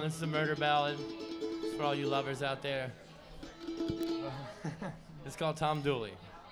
This is a murder ballad. It's for all you lovers out there. It's called Tom Dooley.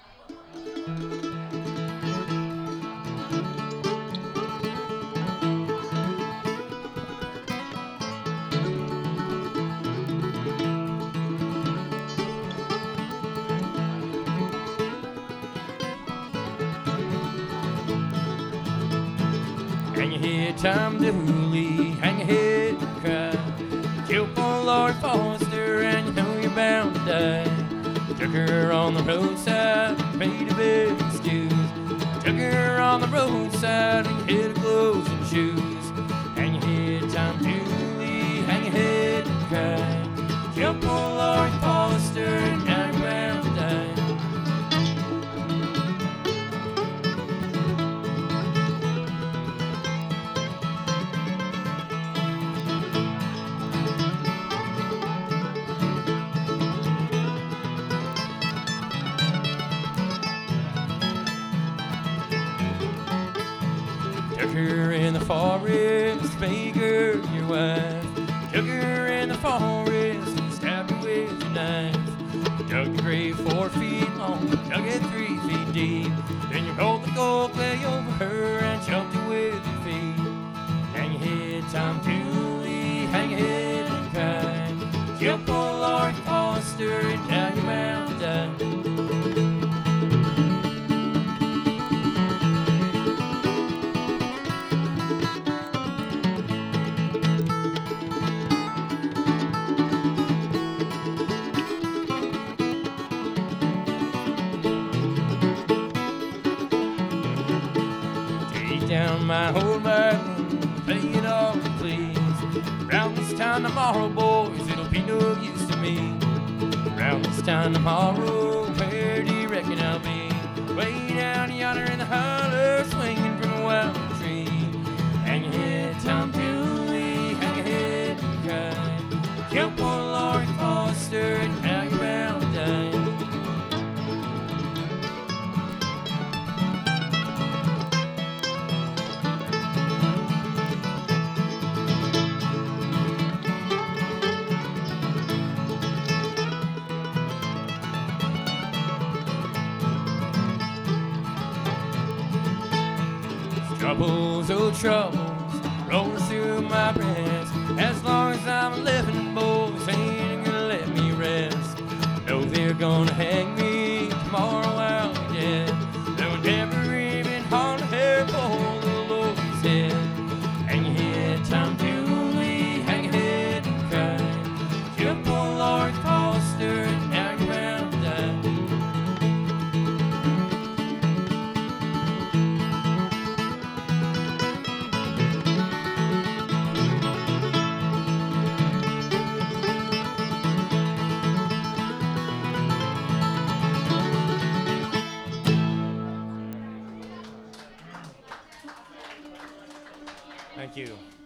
Hang your head, Tom Dooley, hang your head and cry. Killed poor Lord Foster and you know you're bound to die. Took her on the roadside and paid a big excuse. Took her on the roadside and hid her clothes and shoes. Hang your head, Tom Dooley, hang your head and cry. Killed poor Lord Foster and now you're bound to die. Took her in the forest, make her your wife. Took her in the forest and stabbed her with a knife. Dug the grave 4 feet long, dug it 3 feet deep. Then you rolled the gold clay over her and choked it with your feet. Hang your head, Tom Dooley, hang your head and cry. Killed poor Lord Foster and now you're bound to die. Down my whole wagon, pay it all, please. Round this time tomorrow, boys, it'll be no use to me. Round this time tomorrow, where do you reckon I'll be? Way down yonder in the holler, swinging from a wild tree. Hang your head, Tom Dooley, hang your head and cry. Killed poor Lord Foster, and now you're bound to die. Troubles, oh troubles, rolling through my breast. As long as I'm living, boys, ain't gonna let me rest. Know they're gonna hang me tomorrow, I'll be dead. They'll never even hold a hair for the Lord's head. Hang your head, Tom Dooley, hang your head and cry. Killed poor Lord Foster, and now you're bound to die. Thank you.